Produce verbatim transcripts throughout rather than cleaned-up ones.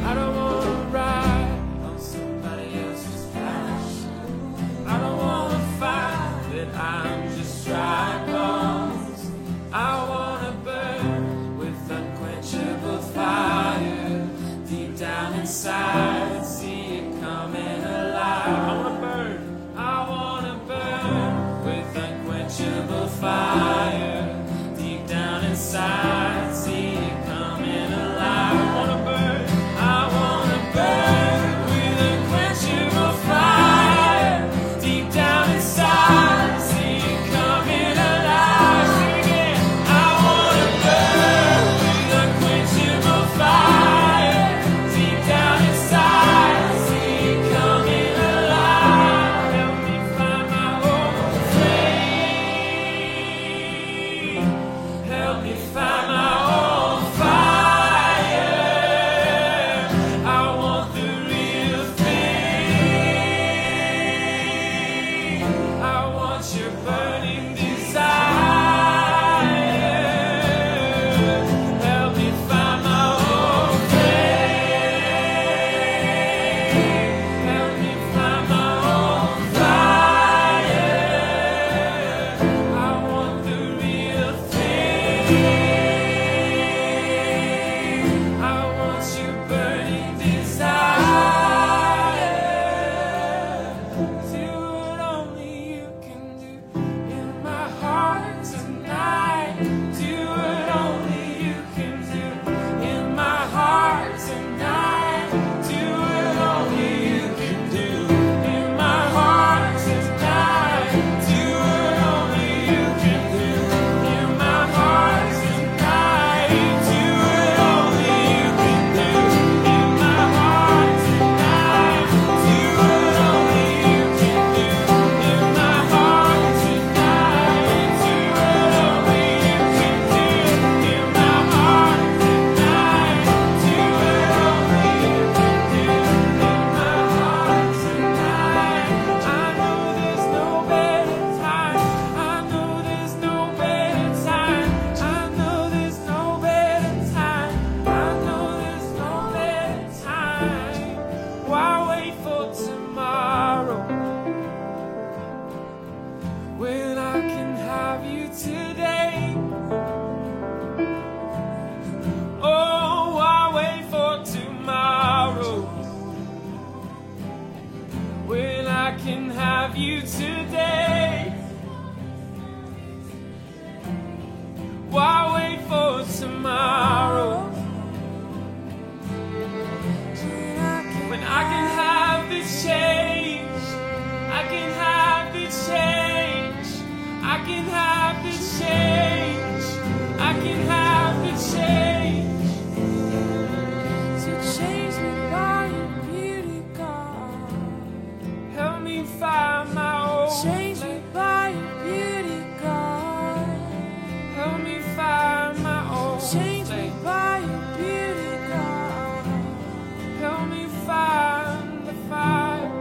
I don't wanna ride on somebody else's passion. I don't wanna fight that I'm just dry bones. I wanna burn with unquenchable fire deep down inside. See it coming alive. I wanna burn. I wanna burn with unquenchable fire deep down inside. See it coming alive. I wanna burn. I wanna burn with unquenchable fire deep down inside. See it coming alive. Sing it again. I wanna burn with unquenchable fire deep down inside. See it coming alive. Help me find my own flame. Help me find my own fire. I want the real thing. I want your burning desire. Help me find my own flame. Help me find my own fire. I want the real thing. I want your burning desire. Do what only you can do in my heart tonight. Do what only you can do in my heart tonight. Do what only you can do in my heart tonight. Do what only you can do in my heart tonight. Do what only you can do in my heart tonight. Do what only you can do in my heart tonight. Do what only you can do in my heart tonight. Do what only you can do in my heart tonight. I know there's no better time. I know there's no better time. I know there's no better time. I know there's no better time. Why wait for tomorrow when I can have you today? Oh, why wait for tomorrow when I can have you today? Why wait for tomorrow when I can have the change? I can have the change. I can have the change. I can have the change. So change me by your beauty, God. Help me find my own. Change me by your beauty, God. Help me find my own. Change me by your beauty, God. Help me find the fire.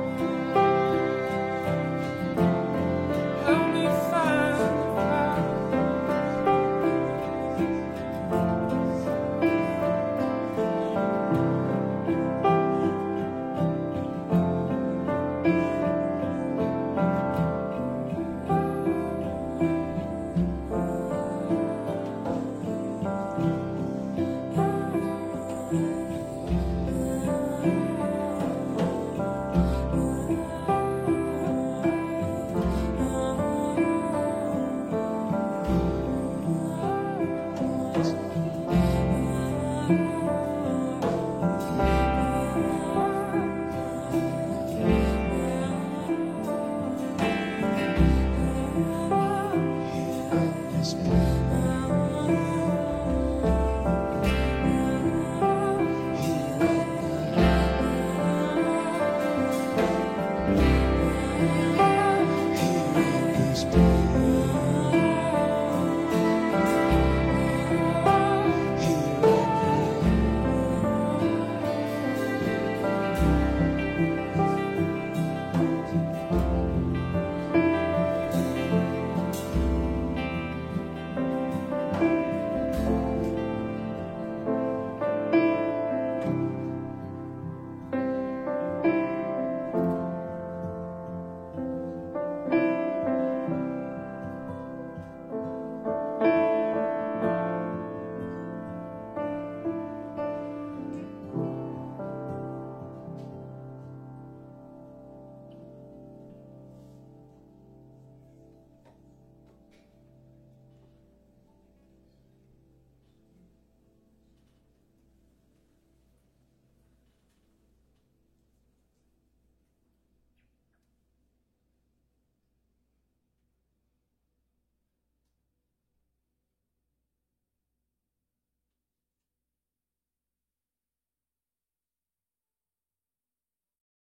Help me find the fire. Thank you.